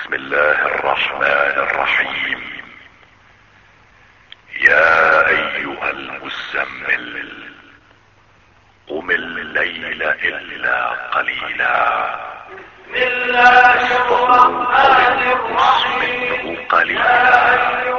بسم الله الرحمن الرحيم. يا أيها المزمل قم الليل إلا قليلا نصفه منه قليلا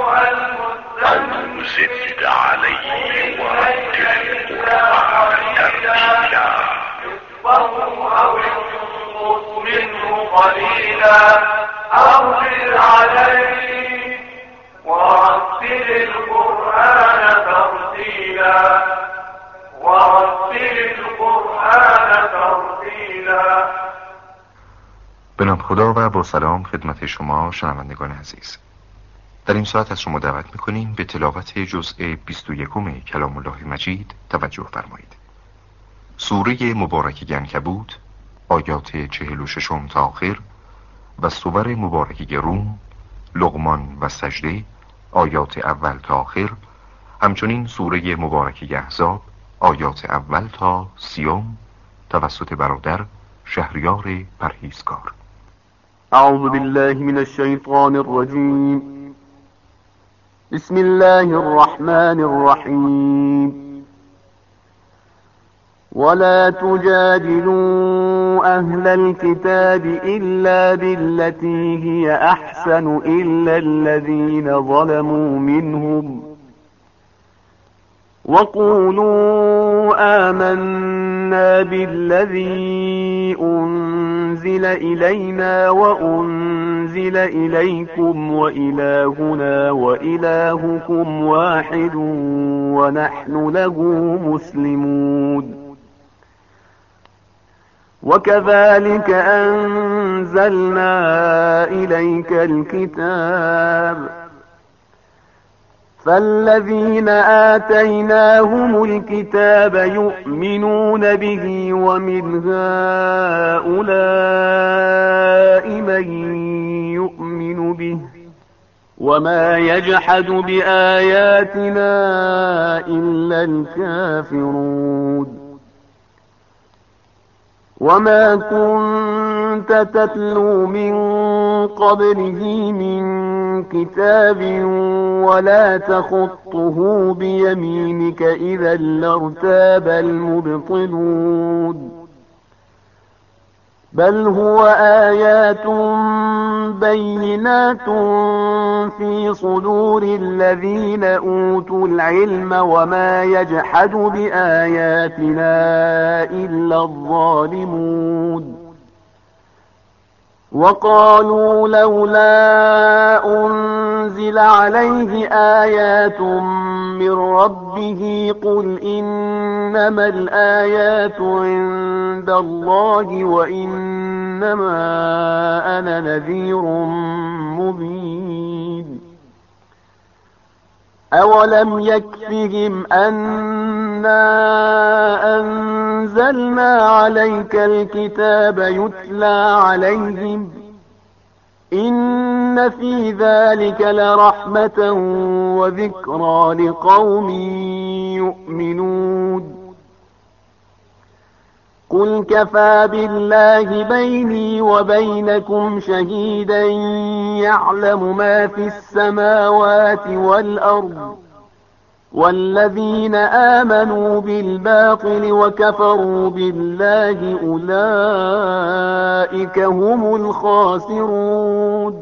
أو زد عليه ورتل القرآن ترتيلا أو انقص منه قليلا أو زد عليه ورتل القرآن ترتيلا به نام خدا و با سلام خدمت شما شنوندگان عزیز. در این ساعت از شما دعوت می‌کنیم به تلاوت جزء 21 کلام الله مجید توجه فرمایید. سوره مبارکه عنکبوت آیات 46 تا آخر و سور مبارکه روم، لقمان و سجده آیات اول تا آخر، همچنین سوره مبارکه احزاب آیات اول تا 30 توسط برادر شهریار پرهیزکار. اعوذ بالله من الشیطان الرجیم. بسم الله الرحمن الرحیم. ولا تجادلوا أهل الكتاب إلا بالتي هي أحسن إلا الذين ظلموا منهم وقولوا آمنا بالذي أنزل إلينا وأنزل إليكم وإلهنا وإلهكم واحد ونحن له مسلمون. وكذلك أنزلنا إليك الكتاب فالذين آتيناهم الكتاب يؤمنون به ومن هؤلاء من يؤمن به وما يجحد بآياتنا إلا الكافرون. وما كنت تتلو من قبله من كتاب ولا تخطه بيمينك إذا لارتاب المبطلون. بل هو آيات بينات في صدور الذين أوتوا العلم وما يجحد بآياتنا إلا الظالمون. وقالوا لولا أنزل عليه آيات من ربه قل إنما الآيات عند الله وإنما أنا نذير مبين. أولم يكفهم أنا أنزلنا عليك الكتاب يتلى عليهم إن في ذلك لرحمة وذكرى لقوم يؤمنون. قل كفى بالله بيني وبينكم شهيدا يعلم ما في السماوات والأرض والذين آمنوا بالباطل وكفروا بالله أولئك هم الخاسرون.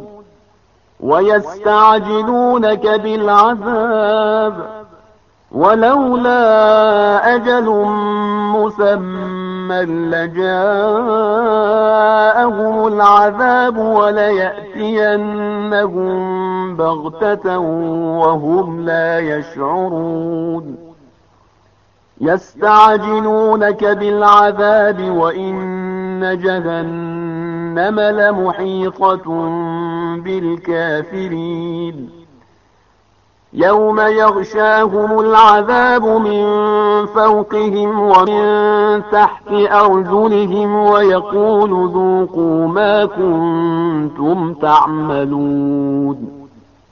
ويستعجلونك بالعذاب ولولا أجل مسمى لجاءهم العذاب وليأتينهم بغتة وهم لا يشعرون. يستعجلونك بالعذاب وإن جهنم لمحيطة بالكافرين. يوم يغشاهم العذاب من فوقهم ومن تحت أرجلهم ويقول ذوقوا ما كنتم تعملون.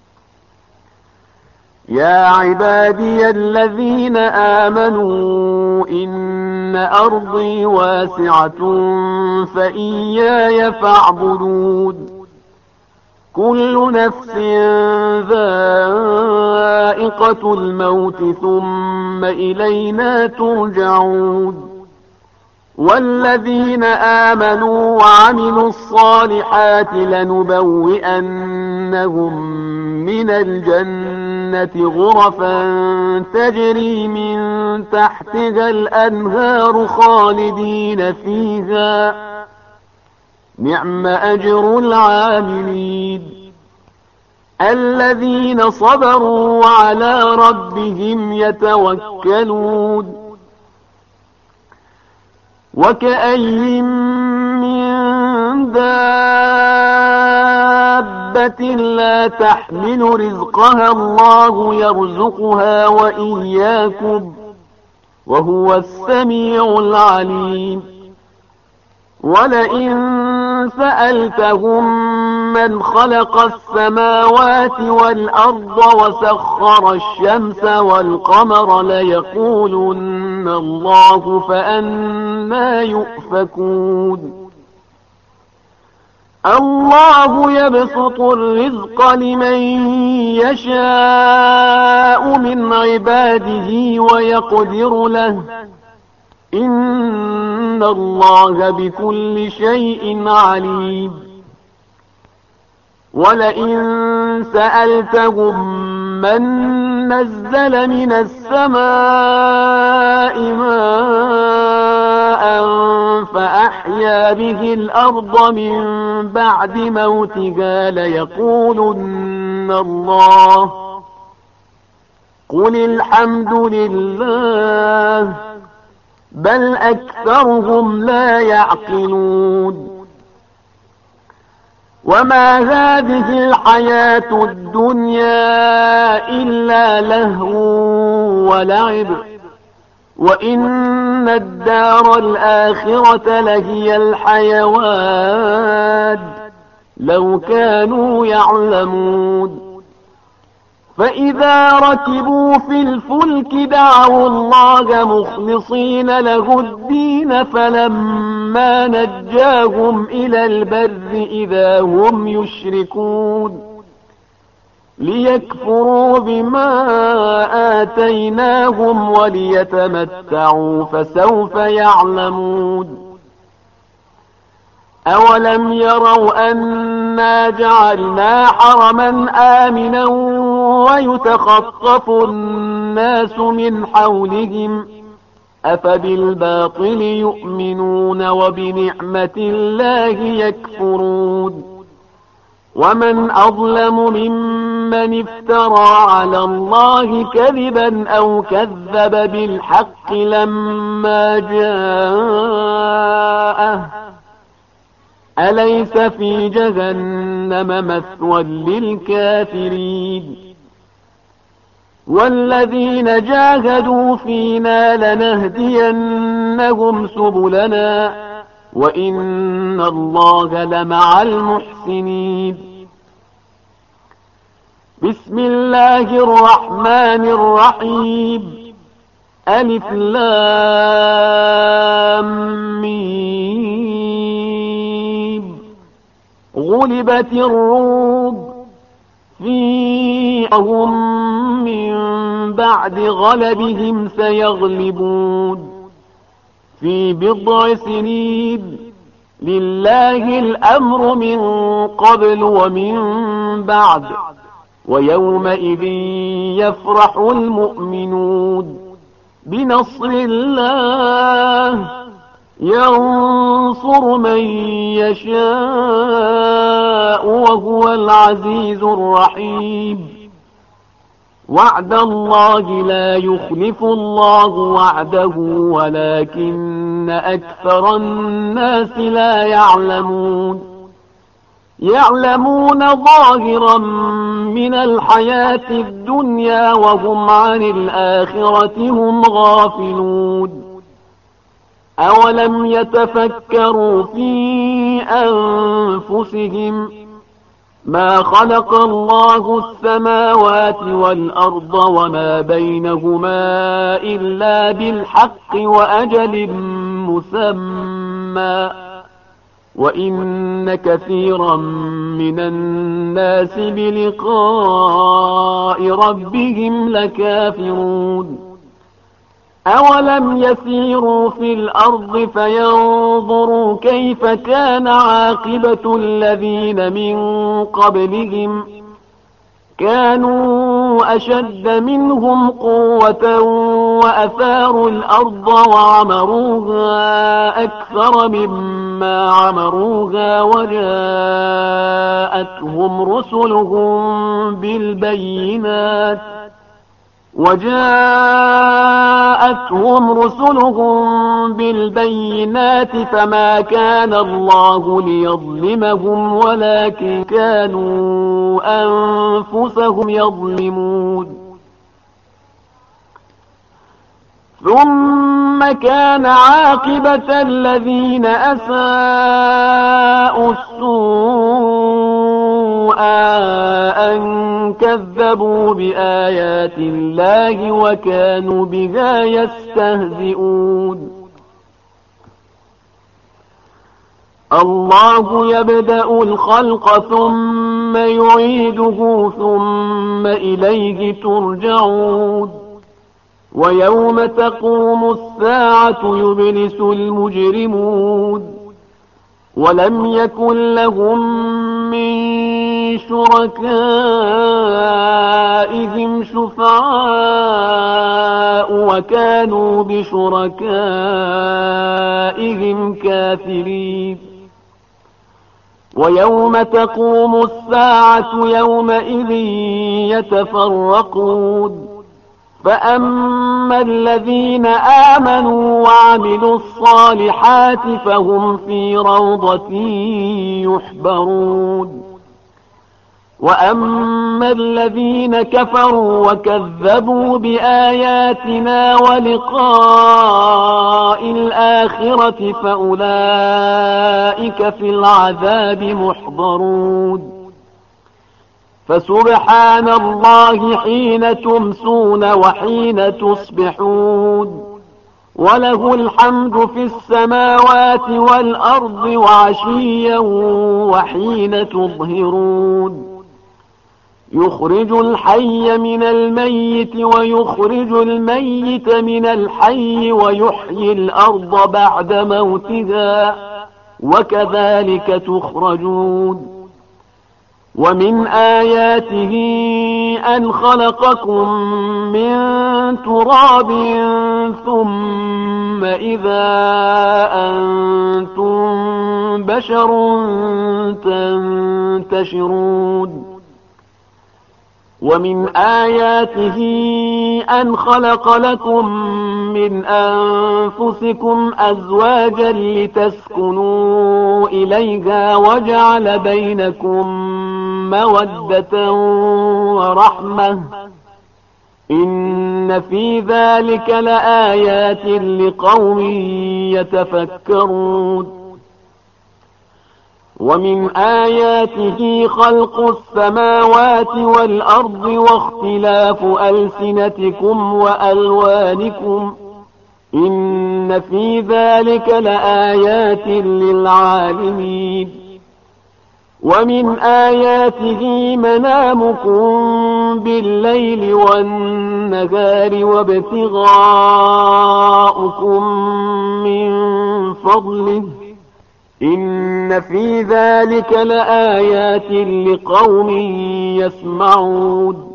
يا عبادي الذين آمنوا إن أرضي واسعة فإياي فاعبدون. كل نفس ذائقة الموت ثم إلينا ترجعون والذين آمنوا وعملوا الصالحات لنبوئنهم من الجنة غرفا تجري من تحتها الأنهار خالدين فيها نعم أجر العاملين الذين صبروا وعلى ربهم يتوكلون وكأي من دابة لا تحمل رزقها الله يرزقها وإياكم وهو السميع العليم ولئن سألتهم من خلق السماوات والأرض وسخر الشمس والقمر ليقولن الله فأنى يؤفكون الله يبسط الرزق لمن يشاء من عباده ويقدر له إن الله بكل شيء عليم ولئن سألتهم من نزل من السماء ماء فأحيا به الأرض من بعد موتها ليقولن الله قل الحمد لله بل أكثرهم لا يعقلون وما هذه الحياة الدنيا إلا لهو ولعب وإن الدار الآخرة لهي الحيوان لو كانوا يعلمون فإذا ركبوا في الفلك دعوا الله مخلصين له الدين فلما نجاهم إلى البر إذا هم يشركون ليكفروا بما آتيناهم وليتمتعوا فسوف يعلمون أولم يروا أنا جعلنا حرما آمنا ويتخطف الناس من حولهم أفبالباطل يؤمنون وبنعمة الله يكفرون ومن أظلم ممن افترى على الله كذبا أو كذب بالحق لما جاءه أليس في جهنم مثوى للكافرين والذين جاهدوا فينا لنهدينهم سبلنا وإن الله لمع المحسنين بسم الله الرحمن الرحيم ألف لام ميم غلبت الروم فيهم من بعد غلبهم سيغلبون في بضع سنين لله الأمر من قبل ومن بعد ويومئذ يفرح المؤمنون بنصر الله ينصر من يشاء وهو العزيز الرحيم وعد الله لا يخلف الله وعده ولكن أكثر الناس لا يعلمون يعلمون ظاهرا من الحياة الدنيا وهم عن الآخرة هم غافلون أولم يتفكروا في أنفسهم ما خلق الله السماوات والأرض وما بينهما إلا بالحق وأجل مسمى وإن كثيرا من الناس بلقاء ربهم لكافرون. أولم يسيروا في الأرض فينظروا كيف كان عاقبة الذين من قبلهم كانوا أشد منهم قوة وأثاروا الأرض وعمروها أكثر مما عمروها وجاءتهم رسلهم بالبينات فما كان الله ليظلمهم ولكن كانوا أنفسهم يظلمون. ثم كان عاقبة الذين أساءوا السوء أن كذبوا بآيات الله وكانوا بها يستهزئون. الله يبدأ الخلق ثم يعيده ثم إليه ترجعون. ويوم تقوم الساعة يبلس المجرمون ولم يكن لهم من شركائهم شفعاء وكانوا بشركائهم كافرين. ويوم تقوم الساعة يومئذ يتفرقون فأما الذين آمنوا وعملوا الصالحات فهم في روضة يحبرون. وأما الذين كفروا وكذبوا بآياتنا ولقاء الآخرة فأولئك في العذاب محضرون. فسبحان الله حين تمسون وحين تصبحون وله الحمد في السماوات والأرض وعشيا وحين تظهرون. يخرج الحي من الميت ويخرج الميت من الحي ويحيي الأرض بعد موتها وكذلك تخرجون. ومن آياته أن خلقكم من تراب ثم إذا أنتم بشر تنتشرون. ومن آياته أن خلق لكم من أنفسكم أزواجا لتسكنوا إليها وجعل بينكم مودة ورحمة إن في ذلك لآيات لقوم يتفكرون. ومن آياته خلق السماوات والأرض واختلاف ألسنتكم وألوانكم إن في ذلك لآيات للعالمين. ومن آياته منامكم بالليل والنهار وابتغاؤكم من فضله إن في ذلك لآيات لقوم يسمعون.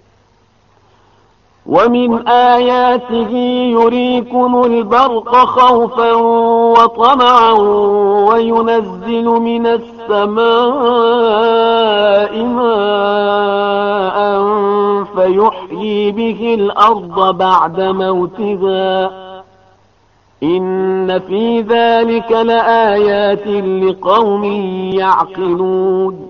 ومن آياته يريكم البرق خوفا وطمعا وينزل من السماء ماء فيحيي به الأرض بعد موتها إن في ذلك لآيات لقوم يعقلون.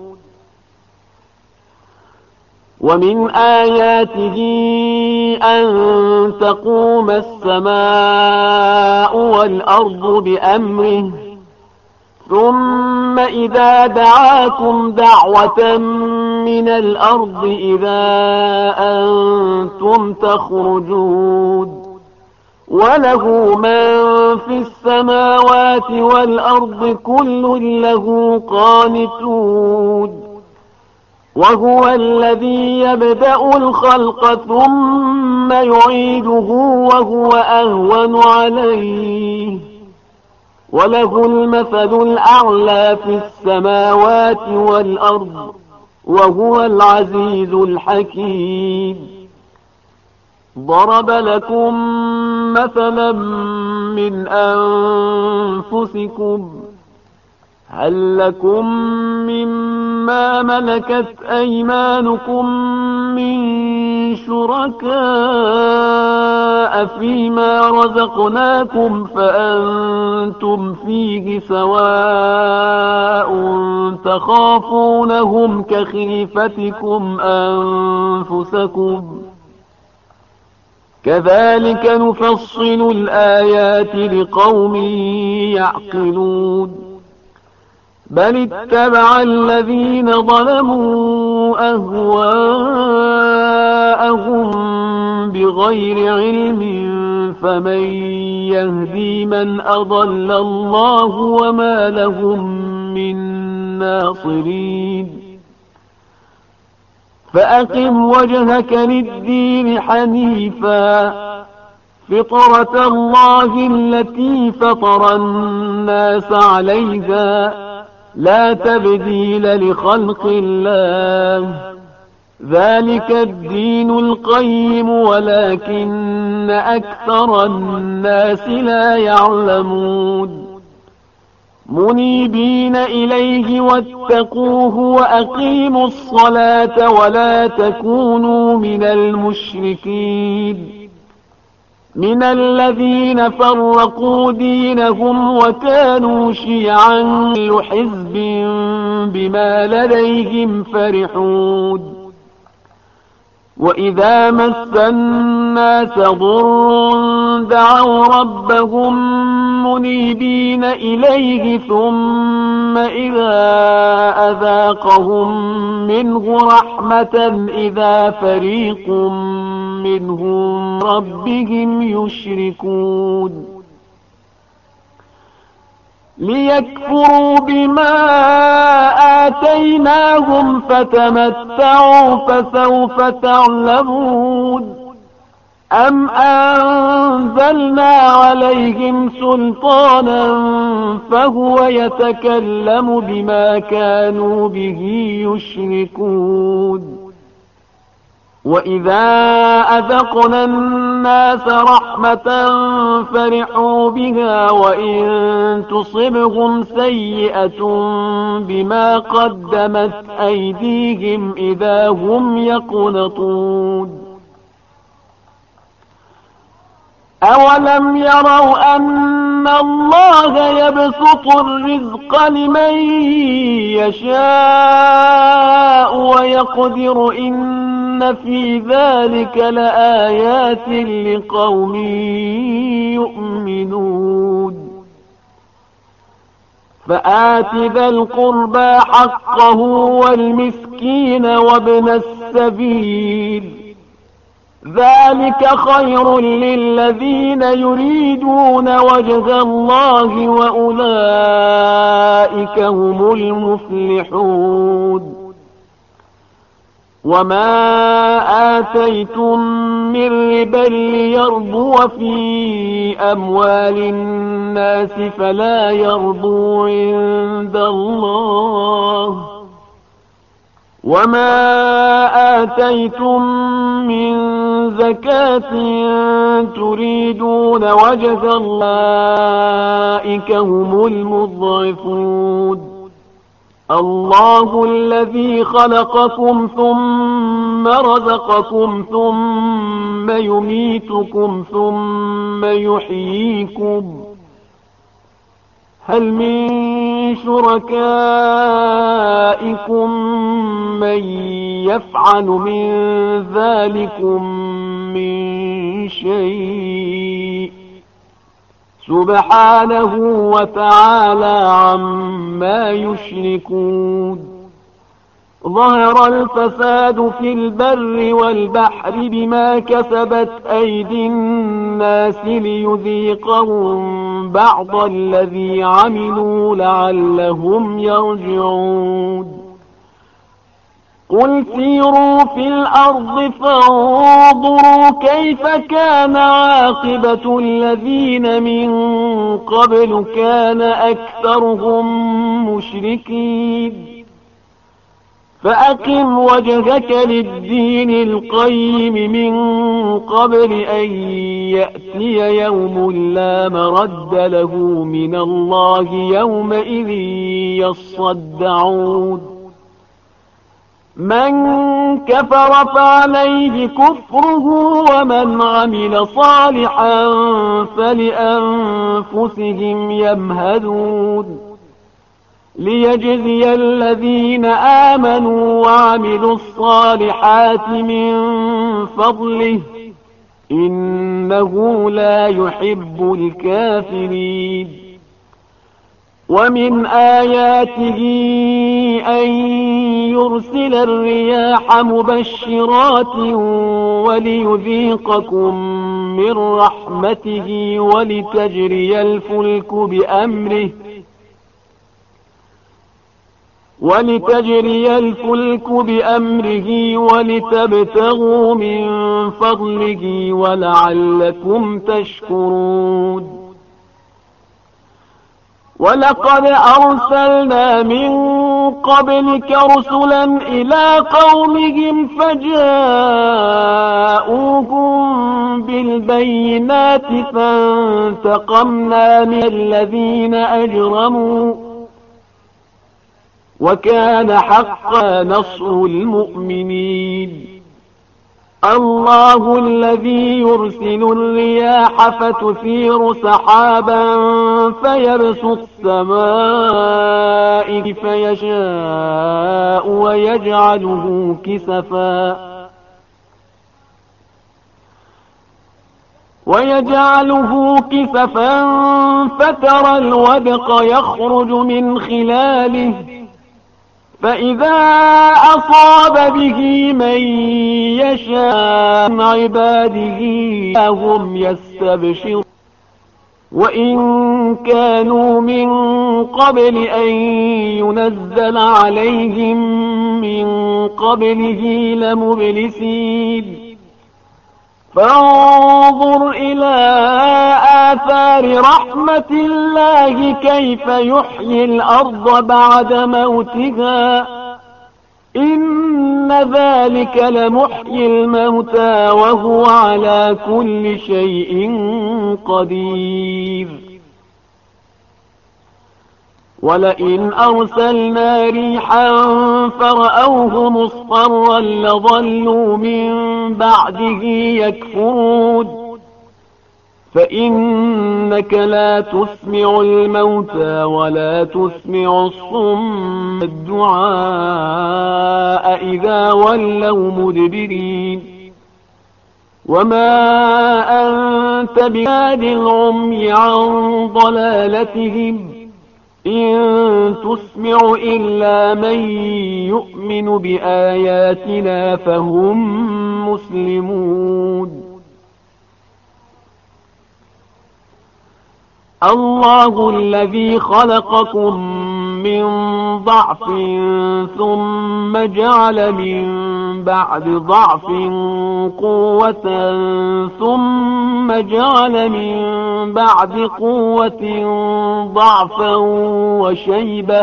ومن آياته أن تقوم السماء والأرض بأمره ثم إذا دعاكم دعوة من الأرض إذا أنتم تخرجون. وله من في السماوات والأرض كل له قانتون وهو الذي يبدأ الخلق ثم يعيده وهو أهون عليه وله المثل الأعلى في السماوات والأرض وهو العزيز الحكيم ضرب لكم مثلا من أنفسكم هل لكم مما ملكت أيمانكم من شركاء فيما رزقناكم فأنتم فيه سواء تخافونهم كخيفتكم أنفسكم كذلك نفصل الآيات لقوم يعقلون بل اتبع الذين ظلموا أهواءهم بغير علم فمن يهدي من أضل الله وما لهم من ناصرين فأقم وجهك للدين حنيفا فطرة الله التي فطر الناس عليها لا تبديل لخلق الله ذلك الدين القيم ولكن أكثر الناس لا يعلمون منيبين إليه واتقوه وأقيموا الصلاة ولا تكونوا من المشركين من الذين فرقوا دينهم وكانوا شيعا كل حزب بما لديهم فرحون وإذا مس الناس ضر دعوا ربهم منيبين إليه ثم إذا أذاقهم منه رحمة إذا فريق منهم ربهم يشركون ليكفروا بما آتيناهم فتمتعوا فسوف تعلمون أم أنزلنا عليهم سلطانا فهو يتكلم بما كانوا به يشركون وإذا أذقنا الناس رحمة فرحوا بها وإن تصبهم سيئة بما قدمت أيديهم إذا هم يقنطون أولم يروا أن الله يبسط الرزق لمن يشاء ويقدر إن في ذلك لآيات لقوم يؤمنون فآت ذا القربى حقه والمسكين وابن السبيل ذلك خير للذين يريدون وجه الله وأولئك هم المفلحون وما آتيتم من ربا ليربو في أموال الناس فلا يربو عند الله وما آتيتم من زكاة تريدون وجه أولئك هم المضعفون الله الذي خلقكم ثم رزقكم ثم يميتكم ثم يحييكم هل من شركائكم من يفعل من ذلكم من شيء سبحانه وتعالى عما يشركون ظهر الفساد في البر والبحر بما كسبت أيدي الناس ليذيقهم بعض الذي عملوا لعلهم يرجعون قل سيروا في الأرض فانظروا كيف كان عاقبة الذين من قبل كان أكثرهم مشركين فأقم وجهك للدين القيم من قبل أن يأتي يوم لا مرد له من الله يومئذ يصدعون من كفر فعليه كفره ومن عمل صالحا فلأنفسهم يمهدون ليجزي الذين آمنوا وعملوا الصالحات من فضله إنه لا يحب الكافرين ومن آياته أن يرسل الرياح مبشرات وليذيقكم من رحمته ولتجري الفلك بأمره ولتبتغوا من فضله ولعلكم تشكرون ولقد أرسلنا من قبلك رسلا إلى قومهم فجاءوهم بالبينات فانتقمنا من الذين أجرموا وكان حقا نصر المؤمنين الله الذي يرسل الرياح فتثير سحابا فيبسط السماء كيف يشاء ويجعله كسفا فترى الودق يخرج من خلاله فإذا أصاب به من يشاء من عباده هم يستبشرون وإن كانوا من قبل أن ينزل عليهم من قبله لمبلسين فانظر إلى آثار رحمة الله كيف يحيي الأرض بعد موتها إن ذلك لمحيي الموتى وهو على كل شيء قدير ولئن أرسلنا ريحا فرأوه مصفرا لظلوا من بعده يكفرون فإنك لا تسمع الموتى ولا تسمع الصم الدعاء إذا ولوا مدبرين وما أنت بهاد العمي عن ضلالتهم إن تسمع إلا من يؤمن بآياتنا فهم مسلمون الله الذي خلقكم من ضعف ثم جعل من بعد ضعف قوة ثم جعل من بعد قوة ضعفا وشيبة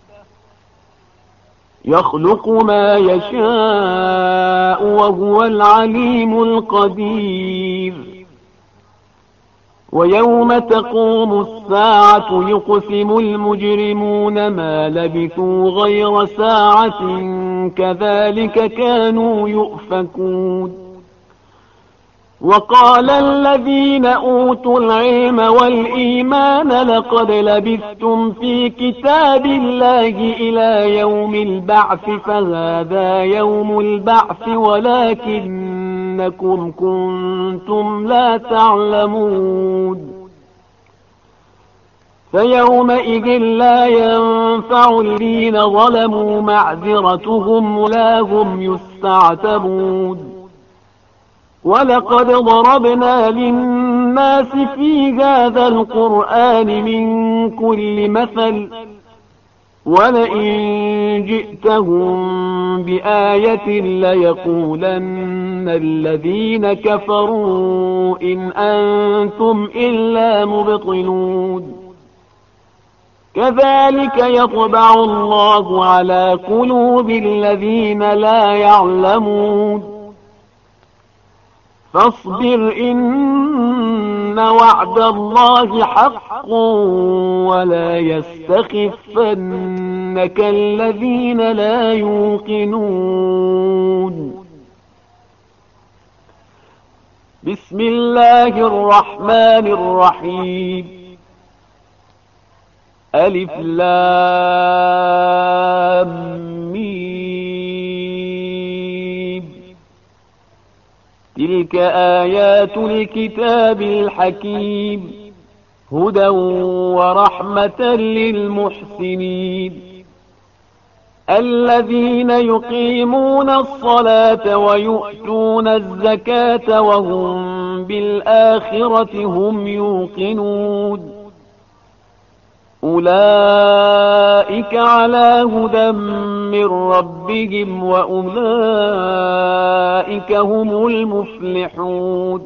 يخلق ما يشاء وهو العليم القدير ويوم تقوم الساعة يقسم المجرمون ما لبثوا غير ساعة كذلك كانوا يؤفكون وقال الذين أوتوا العلم والإيمان لقد لبثتم في كتاب الله إلى يوم البعث فهذا يوم البعث ولكنكم كنتم لا تعلمون فيومئذ لا ينفع الذين ظلموا معذرتهم ولا هم يستعتبون. ولقد ضربنا للناس في هذا القرآن من كل مثل ولئن جئتهم بآية ليقولن الذين كفروا إن أنتم إلا مبطلون. كذلك يطبع الله على قلوب الذين لا يعلمون. فاصبر إن وعد الله حق ولا يستخفنك الذين لا يوقنون. بسم الله الرحمن الرحيم. ألف لام ميم. تلك آيات الكتاب الحكيم هدى ورحمة للمحسنين الذين يقيمون الصلاة ويؤتون الزكاة وهم بالآخرة هم يوقنون. أولئك على هدى من ربهم وأولئك هم المفلحون.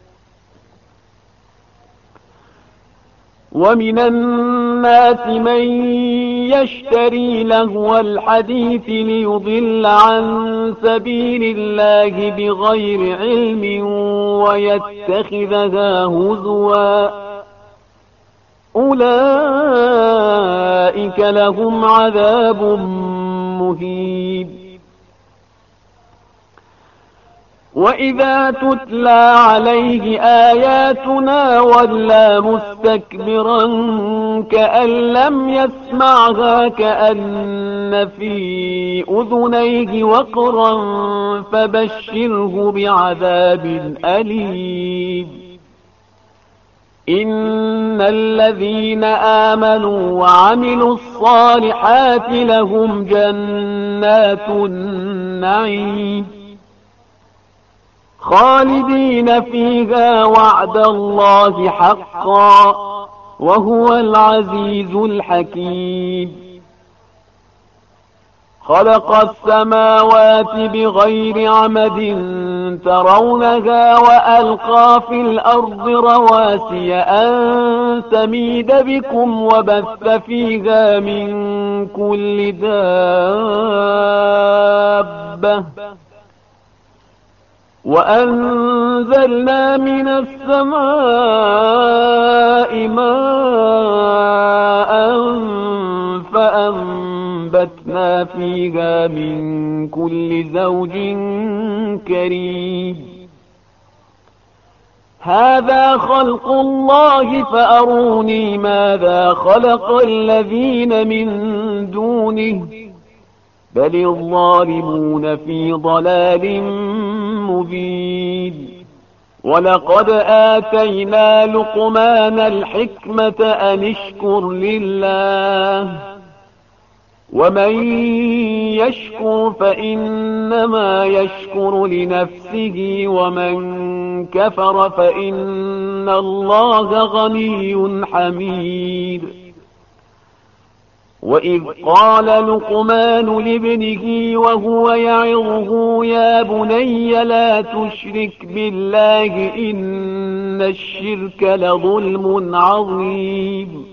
ومن الناس من يشتري لهو الحديث ليضل عن سبيل الله بغير علم ويتخذها هزوا. أولئك لهم عذاب مهين. وإذا تتلى عليه آياتنا ولى مستكبرا كأن لم يسمعها كأن في أذنيه وقرا فبشره بعذاب أليم. إن الذين آمنوا وعملوا الصالحات لهم جنات النعيم خالدين فيها وعد الله حقا وهو العزيز الحكيم. خلق السماوات بغير عمد ترونها وألقى في الأرض رواسي أن تميد بكم وبث فيها من كل دابة وأنزلنا من السماء ماء فأنبتنا فيها من كل زوج كريم. هذا خلق الله فأروني ماذا خلق الذين من دونه بل الظالمون في ضلال مبين. ولقد آتينا لقمان الحكمة أن اشكر لله ومن يشكر فإنما يشكر لنفسه ومن كفر فإن الله غني حميد. وإذ قال لقمان لابنه وهو يعظه يا بني لا تشرك بالله إن الشرك لظلم عظيم.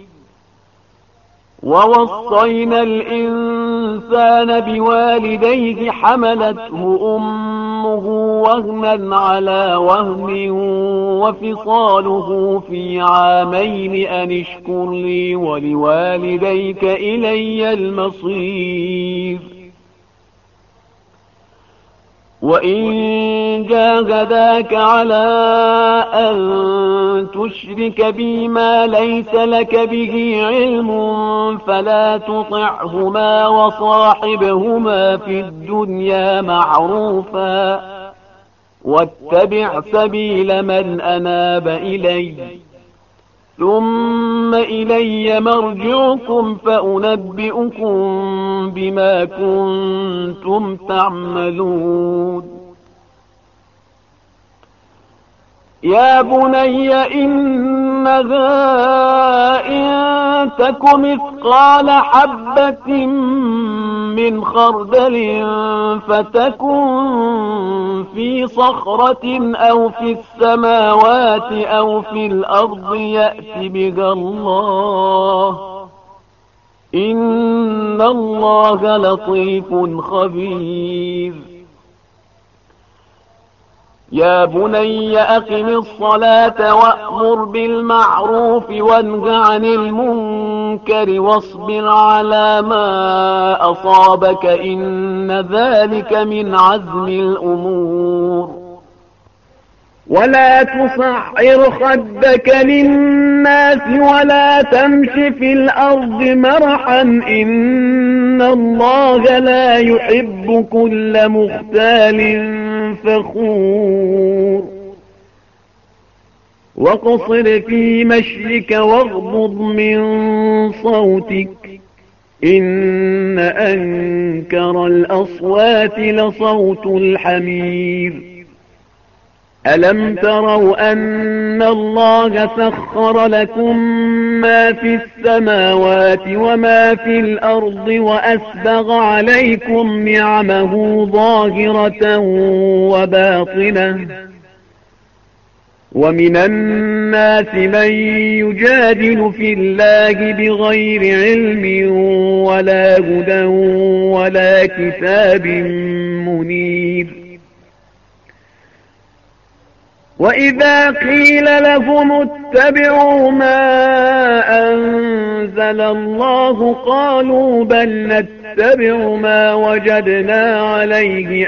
ووصينا الإنسان بوالديه حملته أمه وهنا على وهن وفصاله في عامين أن اشكر لي ولوالديك إلي المصير. وإن جاهداك على أن تشرك بي ما ليس لك به علم فلا تطعهما وصاحبهما في الدنيا معروفا واتبع سبيل من أناب إلي ثم إلي مرجعكم فأنبئكم بما كنتم تعملون. يا بني إنها إن تك مثقال حبة من خردل فتكن في صخرة أو في السماوات أو في الأرض يأت بها الله إن الله لطيف خبير. يا بني أقم الصلاة وأمر بالمعروف وانه عن المنكر واصبر على ما أصابك إن ذلك من عزم الأمور. ولا تصعر خدك للناس ولا تمش في الأرض مرحا إن الله لا يحب كل مختال فخور. واقصر في مشيك واغضض من صوتك إن أنكر الأصوات لصوت الحمير. ألم تروا أن الله سخر لكم ما في السماوات وما في الأرض وأسبغ عليكم نعمه ظاهرة وباطنة ومن الناس من يجادل في الله بغير علم ولا هدى ولا كتاب منير. وإذا قيل لهم اتبعوا ما أنزل الله قالوا بل نتبع ما وجدنا عليه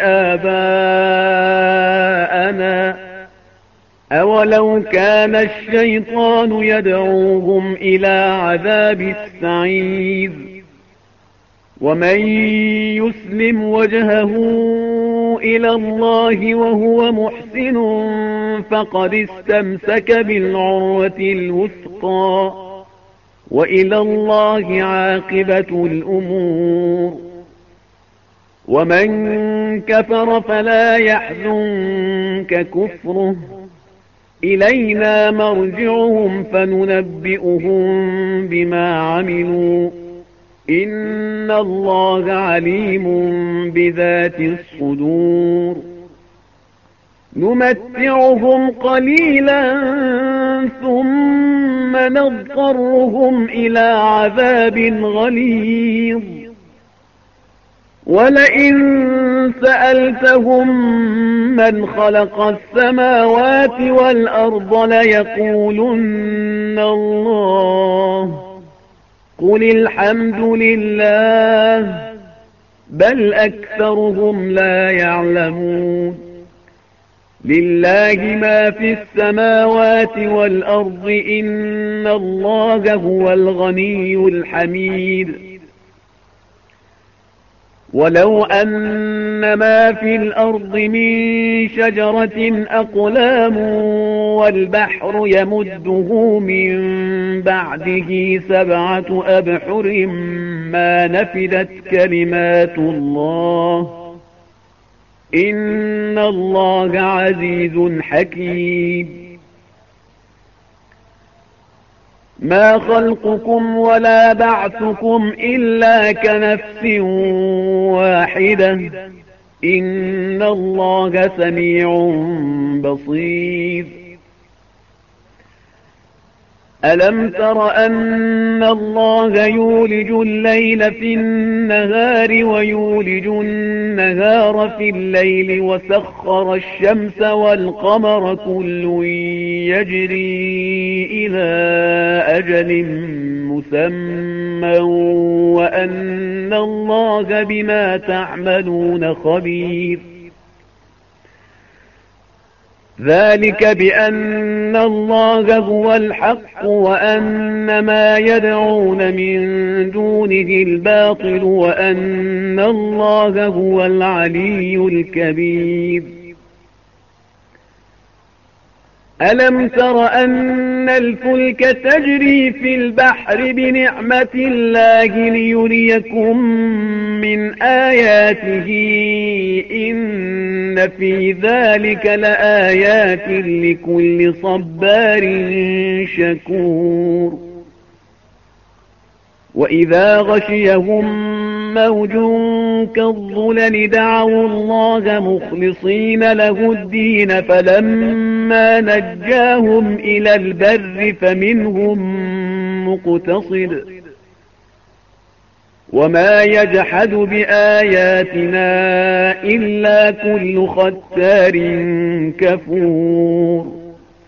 آباءنا أولو كان الشيطان يدعوهم إلى عذاب السعير. ومن يسلم وجهه إلى الله وهو محسن فقد استمسك بالعروة الوثقى وإلى الله عاقبة الأمور. ومن كفر فلا يحزنك كفره إلينا مرجعهم فننبئهم بما عملوا إن الله عليم بذات الصدور. نمتعهم قليلا ثم نضطرهم إلى عذاب غليظ. ولئن سألتهم من خلق السماوات والأرض ليقولن الله قل الحمد لله بل أكثرهم لا يعلمون. لله ما في السماوات والأرض إن الله هو الغني الحميد. ولو أن ما في الأرض من شجرة أقلام والبحر يمده من بعده 7 أبحر ما نفدت كلمات الله إن الله عزيز حكيم. ما خلقكم ولا بعثكم إلا كنفس واحدة إن الله سميع بصير. ألم تر أن الله يولج الليل في النهار ويولج النهار في الليل وسخر الشمس والقمر كل يجري إلى أجل مسمى وأن الله بما تعملون خبير. ذلك بأن الله هو الحق وأن ما يدعون من دونه الباطل وأن الله هو العلي الكبير. ألم تر أن الفلك تجري في البحر بنعمة الله ليريكم من آياته إن في ذلك لآيات لكل صبار شكور وإذا غشيهم موج كالظلل دعوا الله مخلصين له الدين فلما نجاهم إلى البر فمنهم مقتصد وما يجحد بآياتنا إلا كل ختار كفور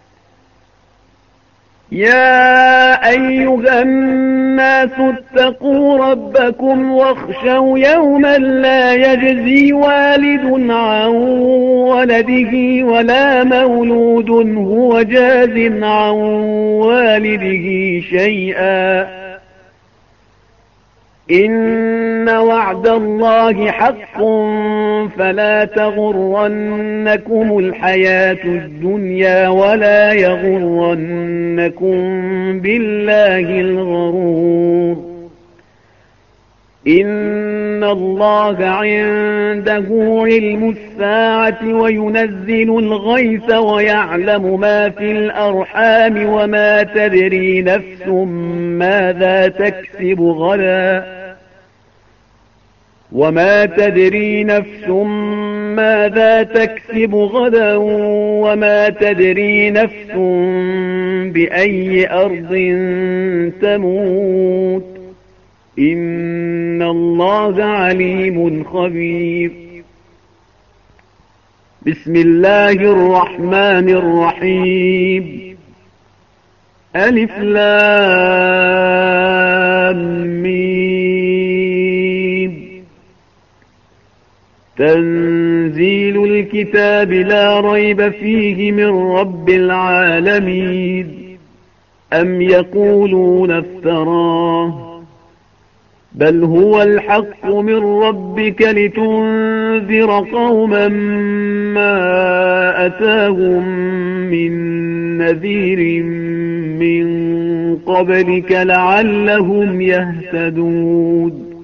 يا أيها الناس اتقوا ربكم واخشوا يوما لا يجزي والد عن ولده ولا مولود هو جاز عن والده شيئا إن وعد الله حق فلا تغرنكم الحياة الدنيا ولا يغرنكم بالله الغرور إن الله عنده علم الساعة وينزل الغيث ويعلم ما في الأرحام وما تدري نفس ماذا تكسب غدا وما تدري نفس ماذا تكسب غدا وما تدري نفس بأي أرض تموت إن الله عليم خبير بسم الله الرحمن الرحيم ألف لام ميم تنزيل الكتاب لا ريب فيه من رب العالمين أم يقولون افتراه بل هو الحق من ربك لتنذر قوما ما أتاهم من نذير من قبلك لعلهم يهتدون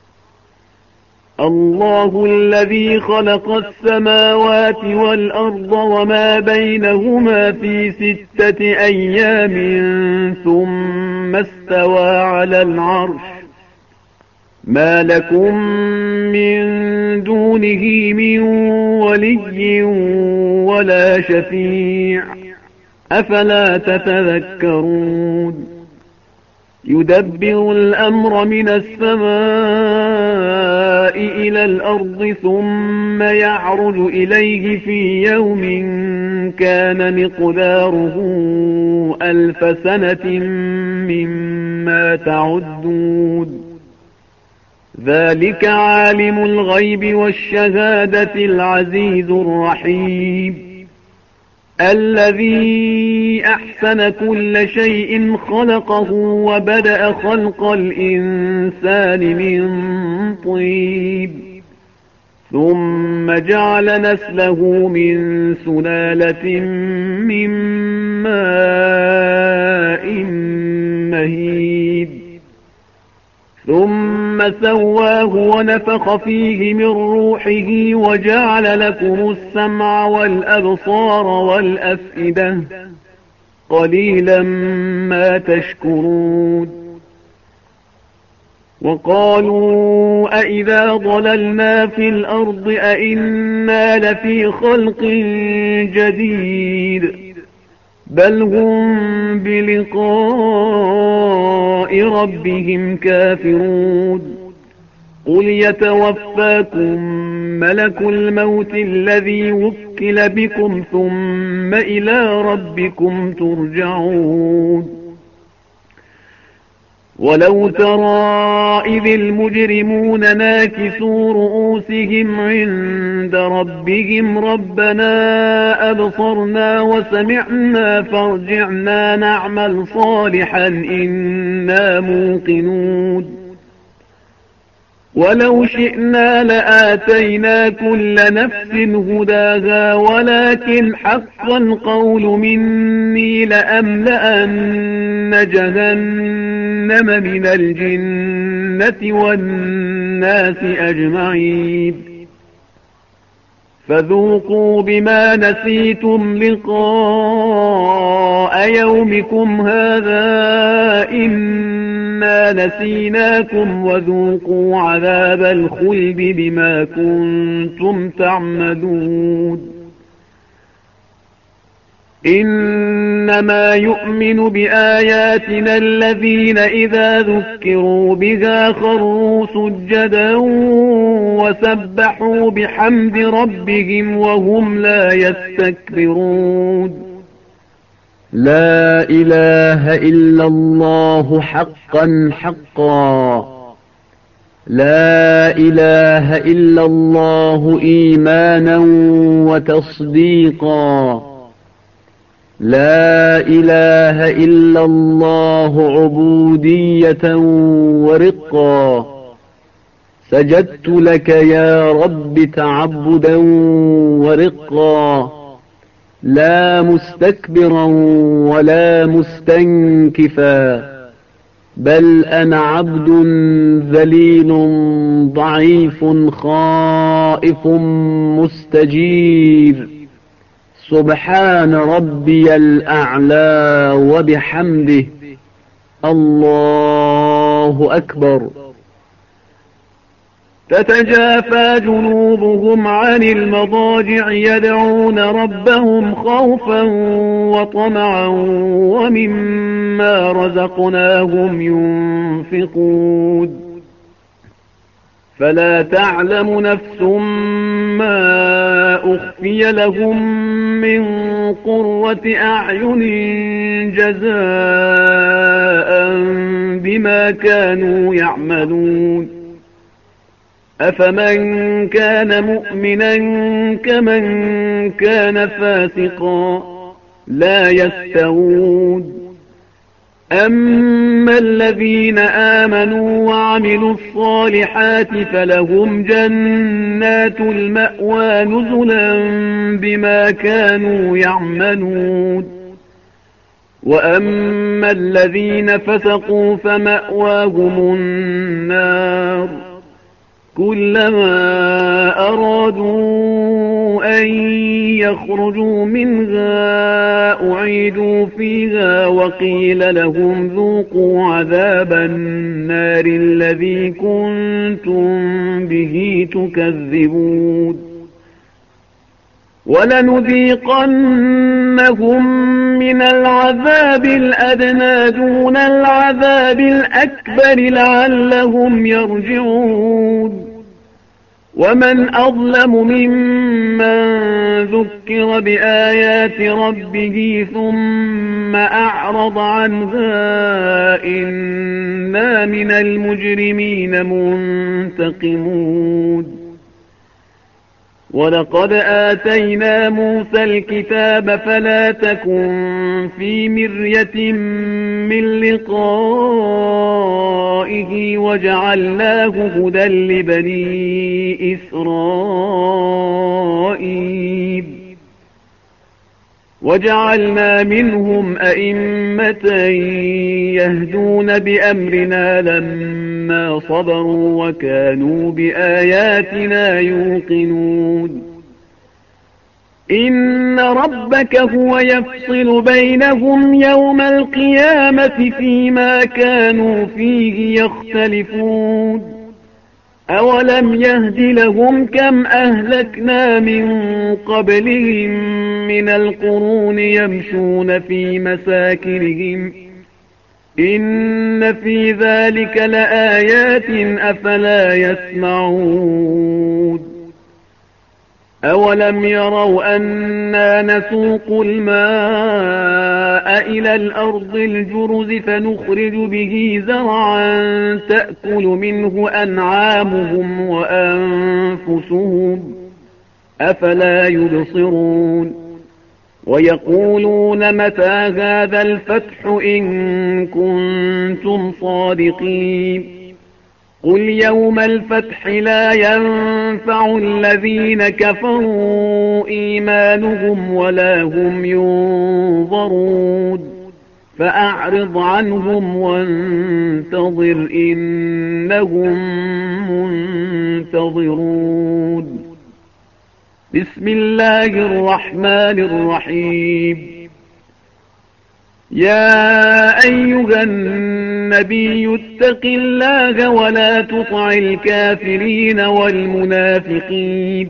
الله الذي خلق السماوات والأرض وما بينهما في 6 أيام ثم استوى على العرش ما لكم من دونه من ولي ولا شفيع أفلا تتذكرون يدبر الأمر من السماء إلى الأرض ثم يعرج إليه في يوم كان مقداره 1000 سنة مما تعدون ذلك عالم الغيب والشهادة العزيز الرحيم الذي أحسن كل شيء خلقه وبدأ خلق الإنسان من طيب ثم جعل نسله من سلالة من ماء مهيد ثم سواه ونفخ فيه من روحه وجعل لكم السمع والأبصار والأفئدة قليلا ما تشكرون وقالوا أئذا ضللنا في الأرض أئنا لفي خلق جديد بل هم بلقاء ربهم كافرون قل يتوفاكم ملك الموت الذي وكل بكم ثم إلى ربكم ترجعون ولو ترى إذ المجرمون ناكسوا رؤوسهم عند ربهم ربنا أبصرنا وسمعنا فارجعنا نعمل صالحا إنا موقنون ولو شئنا لآتينا كل نفس هداها ولكن حق القول مني لأملأن جهنم من الجنة والناس أجمعين فذوقوا بما نسيتم لقاء يومكم هذا إنا نسيناكم وذوقوا عذاب الخلد بما كنتم تعملون إنما يؤمن بآياتنا الذين إذا ذكروا بها خروا سجدا وسبحوا بحمد ربهم وهم لا يستكبرون لا إله إلا الله حقا حقا لا إله إلا الله إيمانا وتصديقا لا إله إلا الله عبودية ورقا سجدت لك يا رب تعبدا ورقا لا مستكبرا ولا مستنكفا بل أنا عبد ذليل ضعيف خائف مستجير سبحان ربي الأعلى وبحمده الله أكبر تتجافى جنوبهم عن المضاجع يدعون ربهم خوفا وطمعا ومما رزقناهم ينفقون فلا تعلم نفس ما أخفي لهم من قرة أعين جزاء بما كانوا يعملون أفمن كان مؤمنا كمن كان فاسقا لا يستوون أما الذين آمنوا وعملوا الصالحات فلهم جنات المأوى نزلا بما كانوا يعملون وأما الذين فسقوا فمأواهم النار كلما أرادوا أن يخرجوا منها أعيدوا فيها وقيل لهم ذوقوا عذاب النار الذي كنتم به تكذبون ولنذيقنهم من العذاب الأدنى دون العذاب الأكبر لعلهم يرجعون ومن أظلم ممن ذكر بآيات ربه ثم أعرض عنها إنا من المجرمين منتقمون ولقد آتينا موسى الكتاب فلا تكن في مرية من لقائه وجعلناه هدى لبني إسرائيل وجعلنا منهم أئمة يهدون بأمرنا لما صبروا وكانوا بآياتنا يوقنون إن ربك هو يفصل بينهم يوم القيامة فيما كانوا فيه يختلفون أولم يهد لهم كم أهلكنا من قبلهم من القرون يمشون في مساكنهم إن في ذلك لآيات أفلا يسمعون أولم يروا أنا نسوق الماء إلى الأرض الجرز فنخرج به زرعا تأكل منه أنعامهم وأنفسهم أفلا يبصرون ويقولون متى هذا الفتح إن كنتم صادقين قل يوم الفتح لا ينفع الذين كفروا إيمانهم ولا هم ينظرون فأعرض عنهم وانتظر إنهم منتظرون. بسم الله الرحمن الرحيم. يا أيها النبي اتق الله ولا تطع الكافرين والمنافقين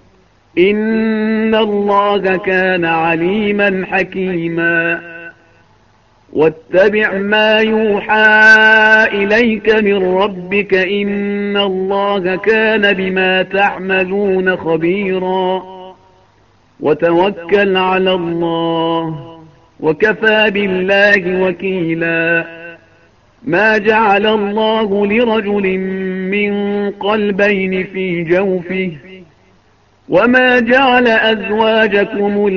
إن الله كان عليما حكيما. واتبع ما يوحى إليك من ربك إن الله كان بما تعملون خبيرا. وتوكل على الله وكفى بالله وكيلا. ما جعل الله لرجل من قلبين في جوفه وما جعل أزواجكم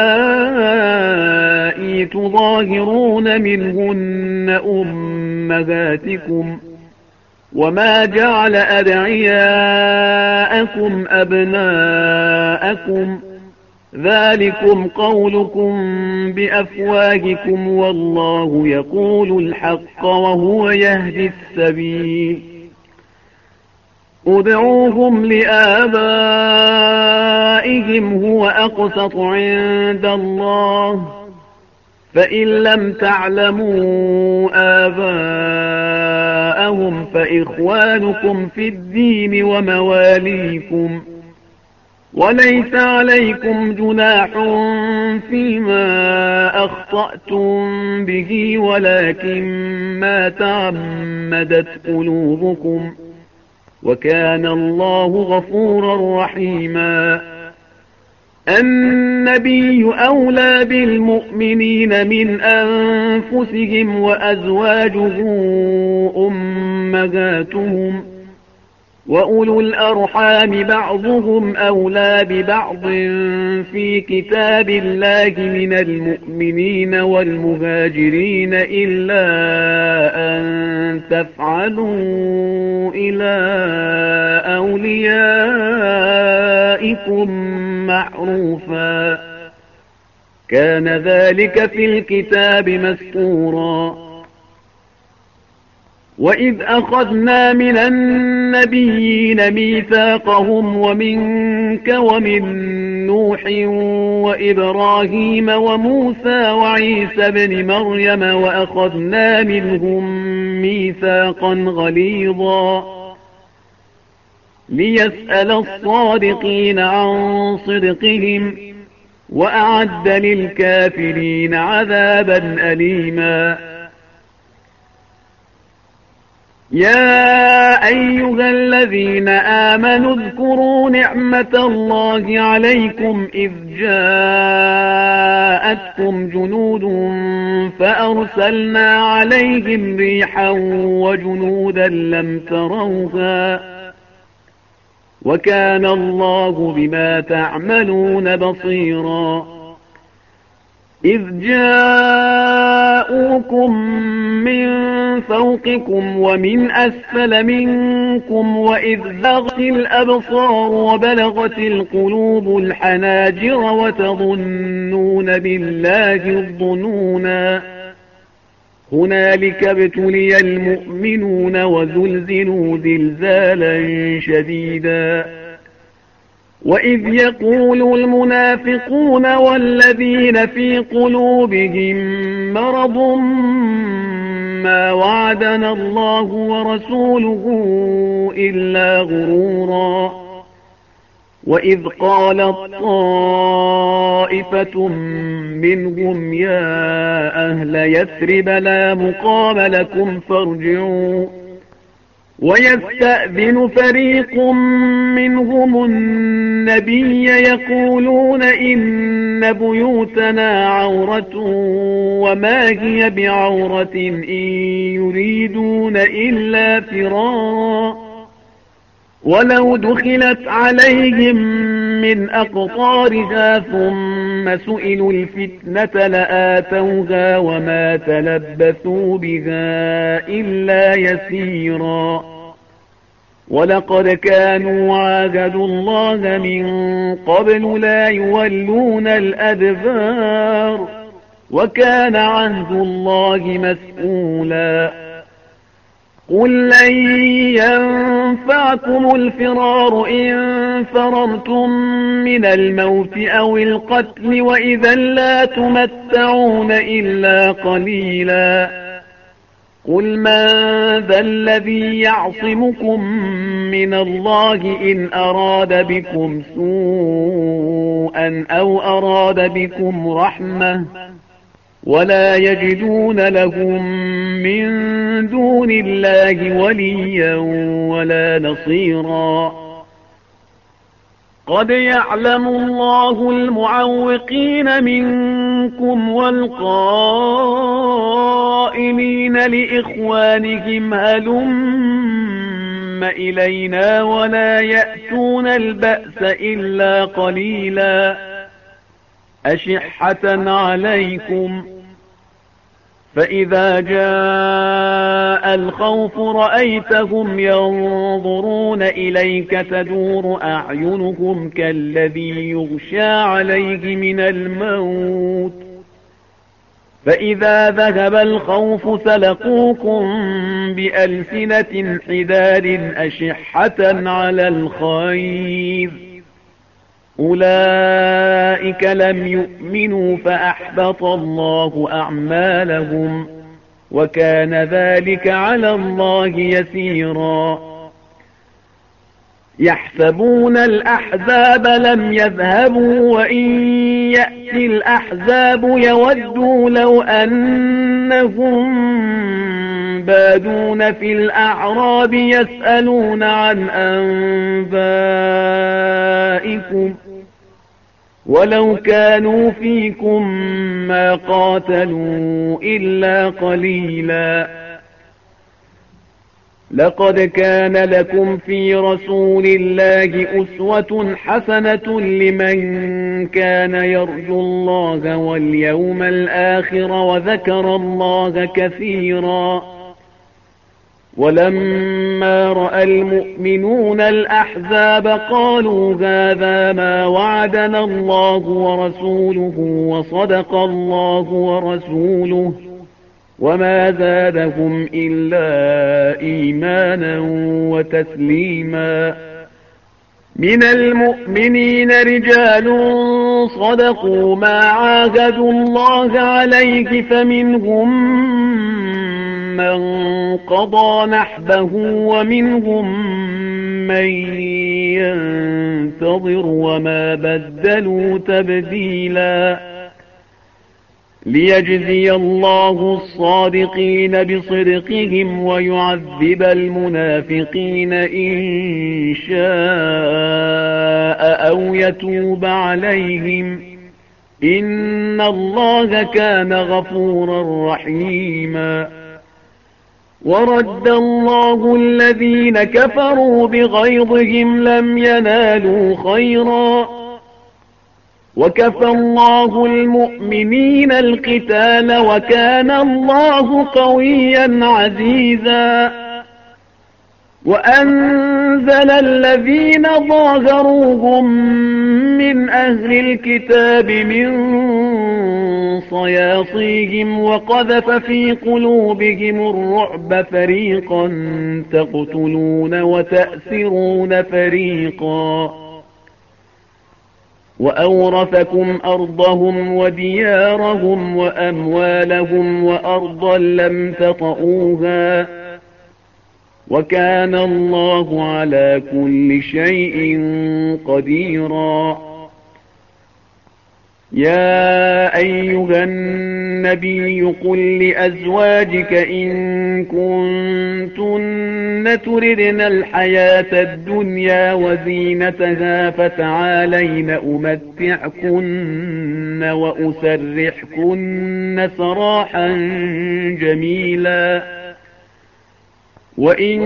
اللائي تظاهرون منهن أمهاتكم وما جعل أدعياءكم أبناءكم ذلكم قولكم بأفواهكم والله يقول الحق وهو يهدي السبيل. ادعوهم لآبائهم هو أقسط عند الله فإن لم تعلموا آباءهم فإخوانكم في الدين ومواليكم وليس عليكم جناح فيما أخطأتم به ولكن ما تعمدت قلوبكم وكان الله غفورا رحيما. النبي أولى بالمؤمنين من أنفسهم وأزواجه أمهاتهم وأولو الأرحام بعضهم أولى ببعض في كتاب الله من المؤمنين والمهاجرين إلا أن تفعلوا إلى أوليائكم معروفا كان ذلك في الكتاب مسطورا. وإذ أخذنا من النبيين ميثاقهم ومنك ومن نوح وإبراهيم وموسى وعيسى بن مريم وأخذنا منهم ميثاقا غليظا ليسأل الصادقين عن صدقهم وأعد للكافرين عذابا أليما. يا أيها الذين آمنوا اذكروا نعمة الله عليكم إذ جاءتكم جنود فأرسلنا عليهم ريحا وجنودا لم تروها وكان الله بما تعملون بصيرا. إذ جاءوكم من فوقكم ومن أسفل منكم وإذ زاغت الأبصار وبلغت القلوب الحناجر وتظنون بالله الظنونا هنالك ابتلي المؤمنون وزلزلوا زلزالا شديدا. وإذ يقول المنافقون والذين في قلوبهم مرض ما وعدنا الله ورسوله إلا غرورا. وإذ قالت طائفة منهم يا أهل يثرب لا مقام لكم فارجعوا ويستأذن فريق منهم النبي يقولون إن بيوتنا عورة وما هي بعورة إن يريدون إلا فرارا ولو دخلت عليهم من أقطارها ثم سئلوا الفتنة لآتوها وما تلبثوا بها إلا يسيرا. ولقد كانوا عاهدوا الله من قبل لا يولون الأدبار وكان عهد الله مسؤولا قل لن ينفعكم الفرار إن فررتم من الموت أو القتل وإذا لا تمتعون إلا قليلا قل من ذا الذي يعصمكم من الله إن أراد بكم سوءا أو أراد بكم رحمة ولا يجدون لهم من دون الله وليا ولا نصيرا قد يعلم الله المعوقين منكم والقائلين لإخوانهم هلم إلينا ولا يأتون البأس إلا قليلا أشحة عليكم فإذا جاء الخوف رأيتهم ينظرون إليك تدور أعينهم كالذي يغشى عليه من الموت فإذا ذهب الخوف سلقوكم بألسنة حداد أشحة على الخير أولئك لم يؤمنوا فأحبط الله أعمالهم وكان ذلك على الله يسيرا يحسبون الأحزاب لم يذهبوا وإن يأتي الأحزاب يودوا لو أنهم بادون في الأعراب يسألون عن أنبائكم ولو كانوا فيكم ما قاتلوا إلا قليلا لقد كان لكم في رسول الله أسوة حسنة لمن كان يرجو الله واليوم الآخر وذكر الله كثيرا ولما رأى المؤمنون الأحزاب قالوا هذا ما وعدنا الله ورسوله وصدق الله ورسوله وما زادهم إلا إيمانا وتسليما من المؤمنين رجال صدقوا ما عاهدوا الله عليه فمنهم من قضى نحبه ومنهم من ينتظر وما بدلوا تبديلا ليجزي الله الصادقين بصدقهم ويعذب المنافقين إن شاء أو يتوب عليهم إن الله كان غفورا رحيما ورد الله الذين كفروا بغيظهم لم ينالوا خيرا وكفى الله المؤمنين القتال وكان الله قويا عزيزا وأنزل الذين ظاهروهم من أهل الكتاب من صياصيهم وقذف في قلوبهم الرعب فريقا تقتلون وتأسرون فريقا وأورثكم أرضهم وديارهم وأموالهم وأرضا لم تطئوها وكان الله على كل شيء قديرا يا أيها النبي قل لأزواجك إن كنتن تردن الحياة الدنيا وزينتها فتعالين أمتعكن وأسرحكن سراحا جميلا وإن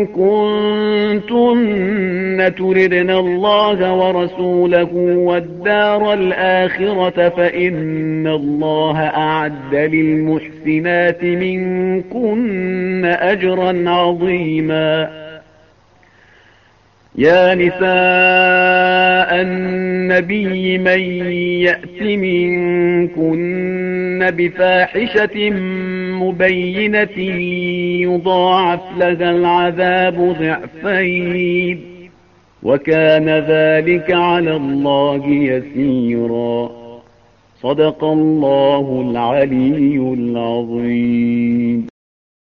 كنتن تردن الله ورسوله والدار الآخرة فإن الله أعد للمحسنات منكن أجرا عظيما يا نساء النبي من يأت منكن بفاحشة مبينة يضاعف لها العذاب ضعفين وكان ذلك على الله يسيرا. صدق الله العلي العظيم.